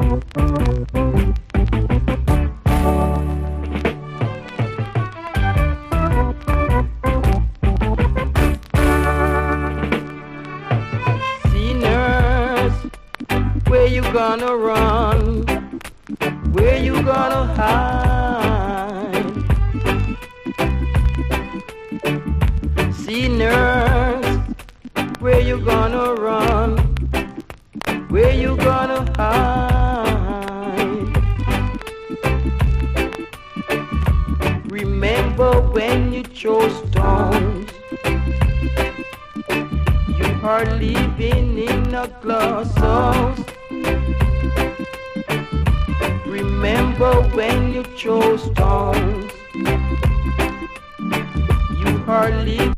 Sinners, where you gonna run? Where you gonna hide? Sinners, where you gonna run? Where you gonna hide? Remember when you chose stones? You are living in a glass house. Remember when you chose stones? You are living